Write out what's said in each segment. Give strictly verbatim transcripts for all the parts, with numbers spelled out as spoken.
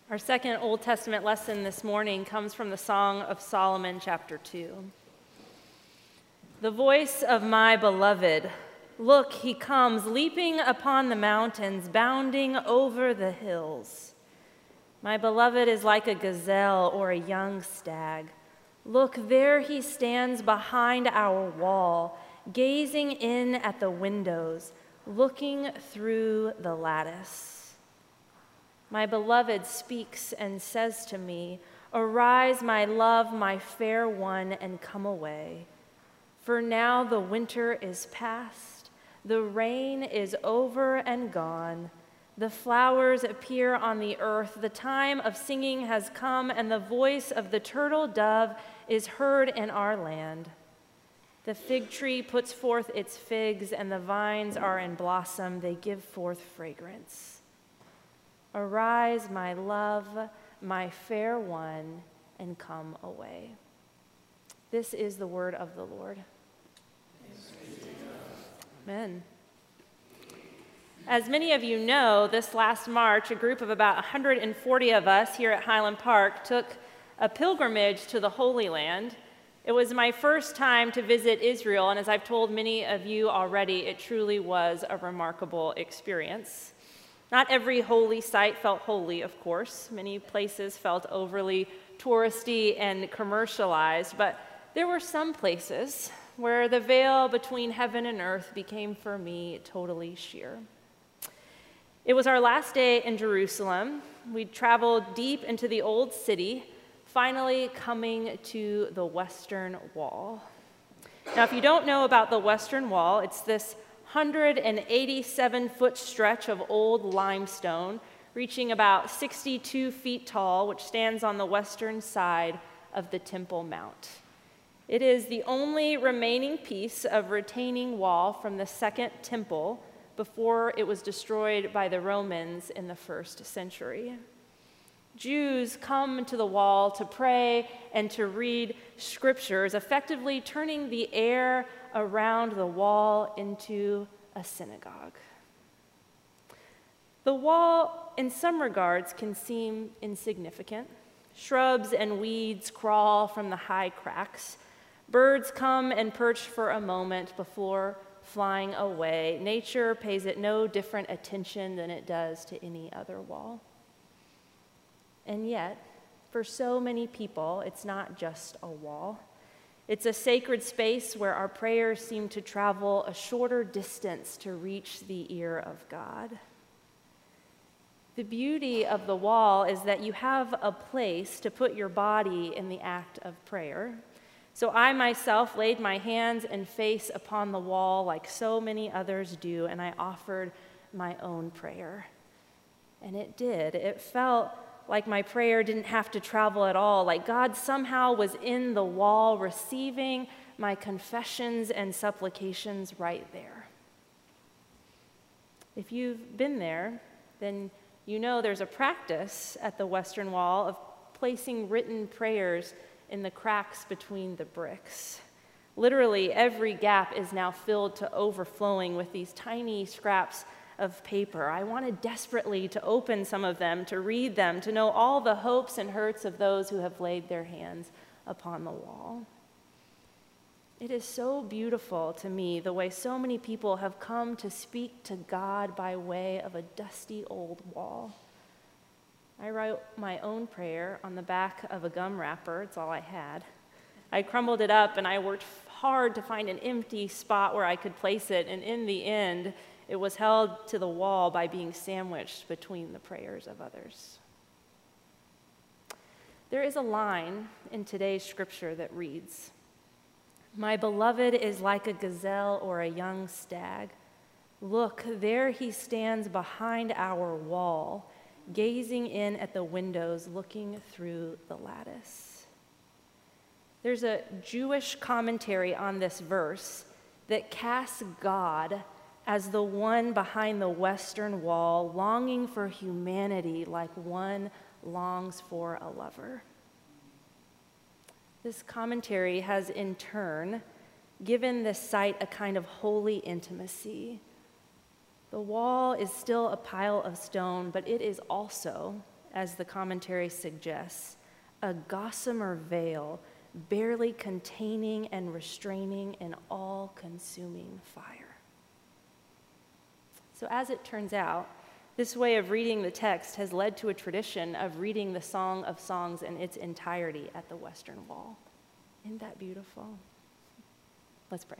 Our second Old Testament lesson this morning comes from the Song of Solomon, chapter two. The voice of my beloved, look, he comes, leaping upon the mountains, bounding over the hills. My beloved is like a gazelle or a young stag. Look, there he stands behind our wall, gazing in at the windows, looking through the lattice. My beloved speaks and says to me, arise, my love, my fair one, and come away. For now the winter is past, the rain is over and gone. The flowers appear on the earth, the time of singing has come, and the voice of the turtle dove is heard in our land. The fig tree puts forth its figs, and the vines are in blossom, they give forth fragrance. Arise, my love, my fair one, and come away. This is the word of the Lord. Amen. As many of you know, this last March, a group of about one hundred forty of us here at Highland Park took a pilgrimage to the Holy Land. It was my first time to visit Israel, and as I've told many of you already, it truly was a remarkable experience. Not every holy site felt holy, of course. Many places felt overly touristy and commercialized, but there were some places where the veil between heaven and earth became for me totally sheer. It was our last day in Jerusalem. We traveled deep into the old city, finally coming to the Western Wall. Now, if you don't know about the Western Wall, it's this one hundred eighty-seven foot stretch of old limestone, reaching about sixty-two feet tall, which stands on the western side of the Temple Mount. It is the only remaining piece of retaining wall from the Second Temple before it was destroyed by the Romans in the first century. Jews come to the wall to pray and to read scriptures, effectively turning the air around the wall into a synagogue. The wall, in some regards, can seem insignificant. Shrubs and weeds crawl from the high cracks. Birds come and perch for a moment before flying away. Nature pays it no different attention than it does to any other wall. And yet, for so many people, it's not just a wall. It's a sacred space where our prayers seem to travel a shorter distance to reach the ear of God. The beauty of the wall is that you have a place to put your body in the act of prayer. So I myself laid my hands and face upon the wall like so many others do, and I offered my own prayer. And it did. It felt like my prayer didn't have to travel at all, like God somehow was in the wall receiving my confessions and supplications right there. If you've been there, then you know there's a practice at the Western Wall of placing written prayers in the cracks between the bricks. Literally, every gap is now filled to overflowing with these tiny scraps of paper. I wanted desperately to open some of them, to read them, to know all the hopes and hurts of those who have laid their hands upon the wall. It is so beautiful to me the way so many people have come to speak to God by way of a dusty old wall. I wrote my own prayer on the back of a gum wrapper. It's all I had. I crumbled it up and I worked hard to find an empty spot where I could place it, and in the end, it was held to the wall by being sandwiched between the prayers of others. There is a line in today's scripture that reads, my beloved is like a gazelle or a young stag. Look, there he stands behind our wall, gazing in at the windows, looking through the lattice. There's a Jewish commentary on this verse that casts God as the one behind the Western Wall, longing for humanity like one longs for a lover. This commentary has in turn given this site a kind of holy intimacy. The wall is still a pile of stone, but it is also as the commentary suggests, a gossamer veil barely containing and restraining an all-consuming fire. So as it turns out, this way of reading the text has led to a tradition of reading the Song of Songs in its entirety at the Western Wall. Isn't that beautiful? Let's pray.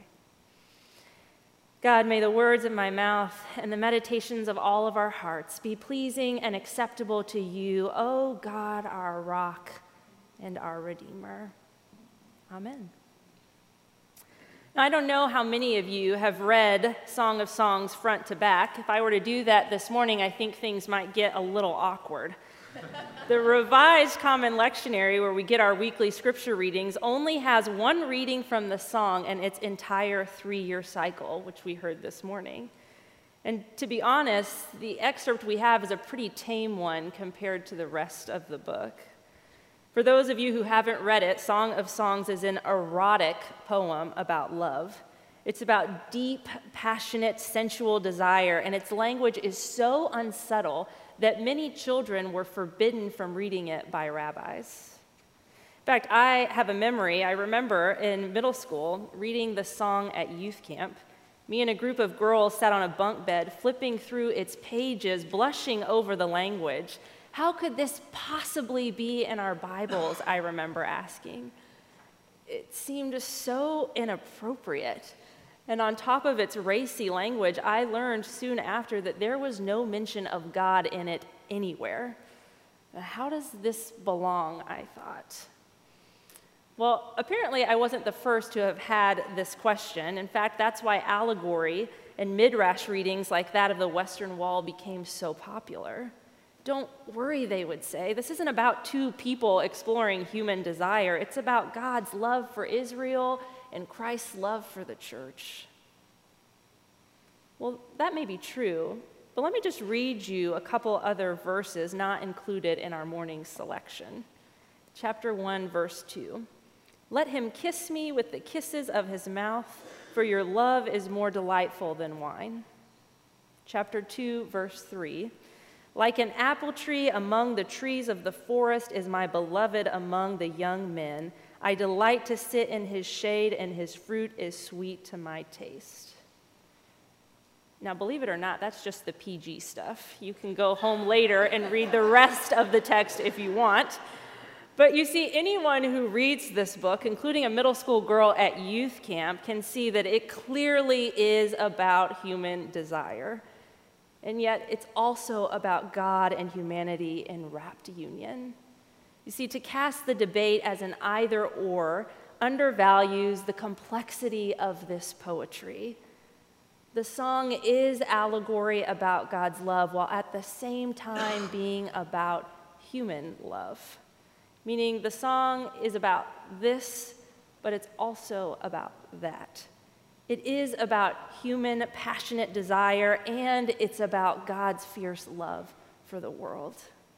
God, may the words of my mouth and the meditations of all of our hearts be pleasing and acceptable to you, O God, our rock and our Redeemer. Amen. Now, I don't know how many of you have read Song of Songs front to back. If I were to do that this morning, I think things might get a little awkward. The Revised Common Lectionary, where we get our weekly scripture readings, only has one reading from the song and its entire three-year cycle, which we heard this morning. And to be honest, the excerpt we have is a pretty tame one compared to the rest of the book. For those of you who haven't read it, Song of Songs is an erotic poem about love. It's about deep, passionate, sensual desire, and its language is so unsubtle that many children were forbidden from reading it by rabbis. In fact, I have a memory. I remember in middle school reading the song at youth camp. Me and a group of girls sat on a bunk bed, flipping through its pages, blushing over the language. How could this possibly be in our Bibles, I remember asking. It seemed so inappropriate. And on top of its racy language, I learned soon after that there was no mention of God in it anywhere. How does this belong, I thought? Well, apparently I wasn't the first to have had this question. In fact, that's why allegory and midrash readings like that of the Western Wall became so popular. Don't worry, they would say. This isn't about two people exploring human desire. It's about God's love for Israel and Christ's love for the church. Well, that may be true, but let me just read you a couple other verses not included in our morning selection. Chapter one, verse two. Let him kiss me with the kisses of his mouth, for your love is more delightful than wine. Chapter two, verse three. Like an apple tree among the trees of the forest is my beloved among the young men. I delight to sit in his shade, and his fruit is sweet to my taste. Now, believe it or not, that's just the P G stuff. You can go home later and read the rest of the text if you want. But you see, anyone who reads this book, including a middle school girl at youth camp, can see that it clearly is about human desire. And yet, it's also about God and humanity in rapt union. You see, to cast the debate as an either-or undervalues the complexity of this poetry. The song is allegory about God's love, while at the same time being about human love. Meaning the song is about this, but it's also about that. It is about human passionate desire, and it's about God's fierce love for the world.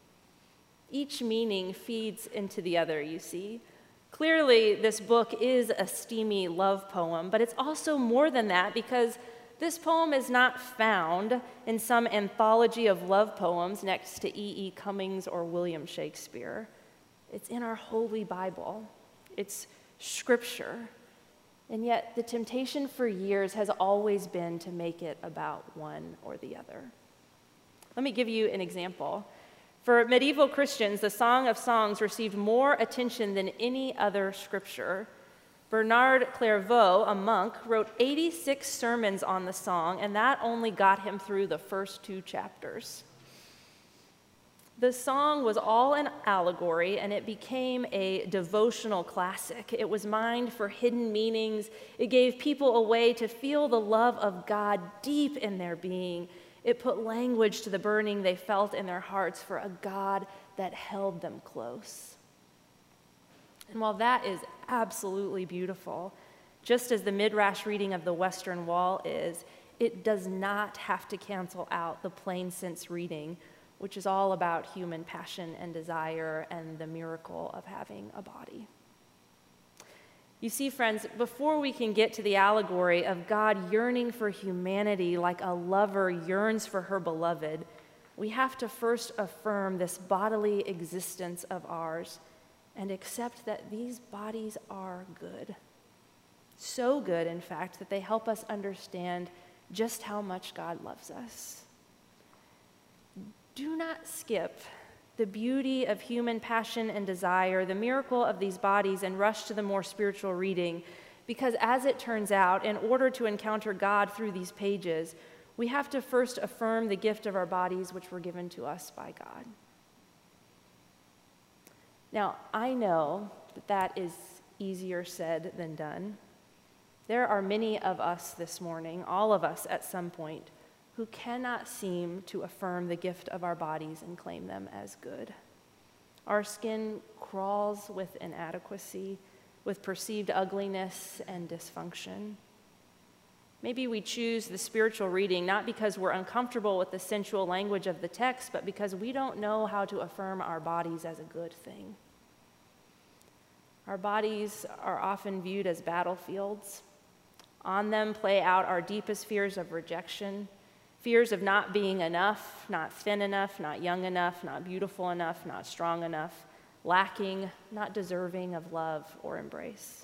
Each meaning feeds into the other, you see. Clearly, this book is a steamy love poem, but it's also more than that, because this poem is not found in some anthology of love poems next to E E Cummings or William Shakespeare. It's in our Holy Bible. It's scripture. And yet, the temptation for years has always been to make it about one or the other. Let me give you an example. For medieval Christians, the Song of Songs received more attention than any other scripture. Bernard Clairvaux, a monk, wrote eighty-six sermons on the song, and that only got him through the first two chapters. The song was all an allegory, and it became a devotional classic. It was mined for hidden meanings. It gave people a way to feel the love of God deep in their being. It put language to the burning they felt in their hearts for a God that held them close. And while that is absolutely beautiful, just as the midrash reading of the Western Wall is, it does not have to cancel out the plain sense reading, which is all about human passion and desire and the miracle of having a body. You see, friends, before we can get to the allegory of God yearning for humanity like a lover yearns for her beloved, we have to first affirm this bodily existence of ours and accept that these bodies are good. So good, in fact, that they help us understand just how much God loves us. Do not skip the beauty of human passion and desire, the miracle of these bodies, and rush to the more spiritual reading, because as it turns out, in order to encounter God through these pages, we have to first affirm the gift of our bodies, which were given to us by God. Now, I know that that is easier said than done. There are many of us this morning, all of us at some point, who cannot seem to affirm the gift of our bodies and claim them as good. Our skin crawls with inadequacy, with perceived ugliness and dysfunction. Maybe we choose the spiritual reading not because we're uncomfortable with the sensual language of the text, but because we don't know how to affirm our bodies as a good thing. Our bodies are often viewed as battlefields. On them play out our deepest fears of rejection, fears of not being enough, not thin enough, not young enough, not beautiful enough, not strong enough, lacking, not deserving of love or embrace.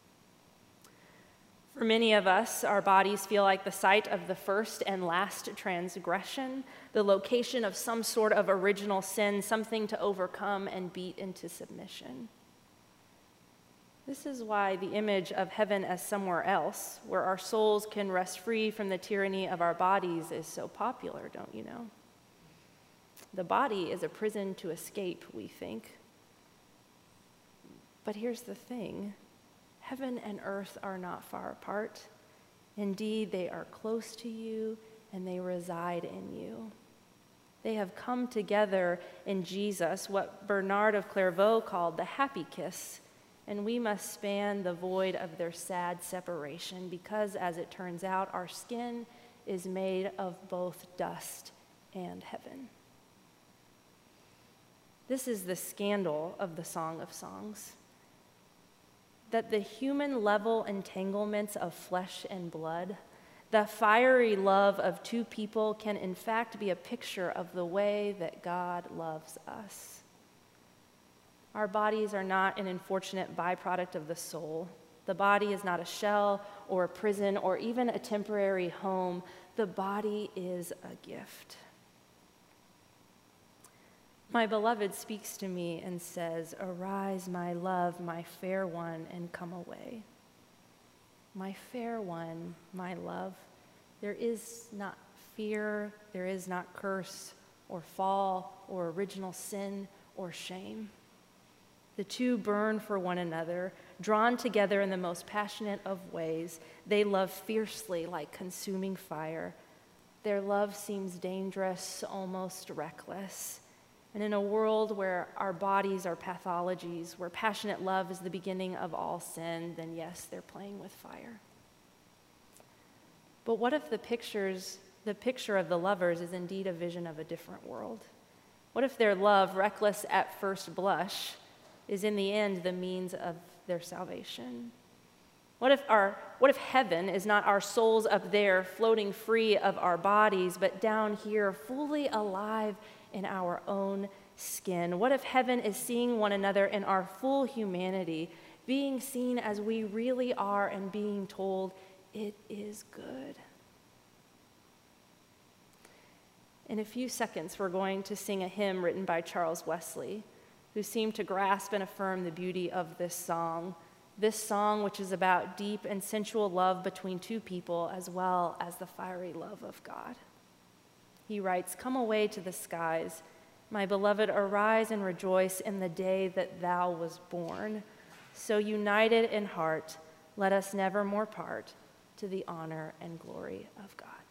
For many of us, our bodies feel like the site of the first and last transgression, the location of some sort of original sin, something to overcome and beat into submission. This is why the image of heaven as somewhere else, where our souls can rest free from the tyranny of our bodies, is so popular, don't you know? The body is a prison to escape, we think. But here's the thing. Heaven and earth are not far apart. Indeed, they are close to you and they reside in you. They have come together in Jesus, what Bernard of Clairvaux called the happy kiss, and we must span the void of their sad separation because, as it turns out, our skin is made of both dust and heaven. This is the scandal of the Song of Songs, that the human level entanglements of flesh and blood, the fiery love of two people, can in fact be a picture of the way that God loves us. Our bodies are not an unfortunate byproduct of the soul. The body is not a shell or a prison or even a temporary home. The body is a gift. My beloved speaks to me and says, "Arise, my love, my fair one, and come away." My fair one, my love, there is not fear, there is not curse or fall or original sin or shame. The two burn for one another, drawn together in the most passionate of ways. They love fiercely like consuming fire. Their love seems dangerous, almost reckless. And in a world where our bodies are pathologies, where passionate love is the beginning of all sin, then yes, they're playing with fire. But what if the pictures, the picture of the lovers is indeed a vision of a different world? What if their love, reckless at first blush, is in the end the means of their salvation? What if our, what if heaven is not our souls up there floating free of our bodies, but down here fully alive in our own skin? What if heaven is seeing one another in our full humanity, being seen as we really are and being told it is good? In a few seconds, we're going to sing a hymn written by Charles Wesley, who seemed to grasp and affirm the beauty of this song, this song which is about deep and sensual love between two people as well as the fiery love of God. He writes, "Come away to the skies, my beloved, arise and rejoice in the day that thou was born. So united in heart, let us never more part, to the honor and glory of God."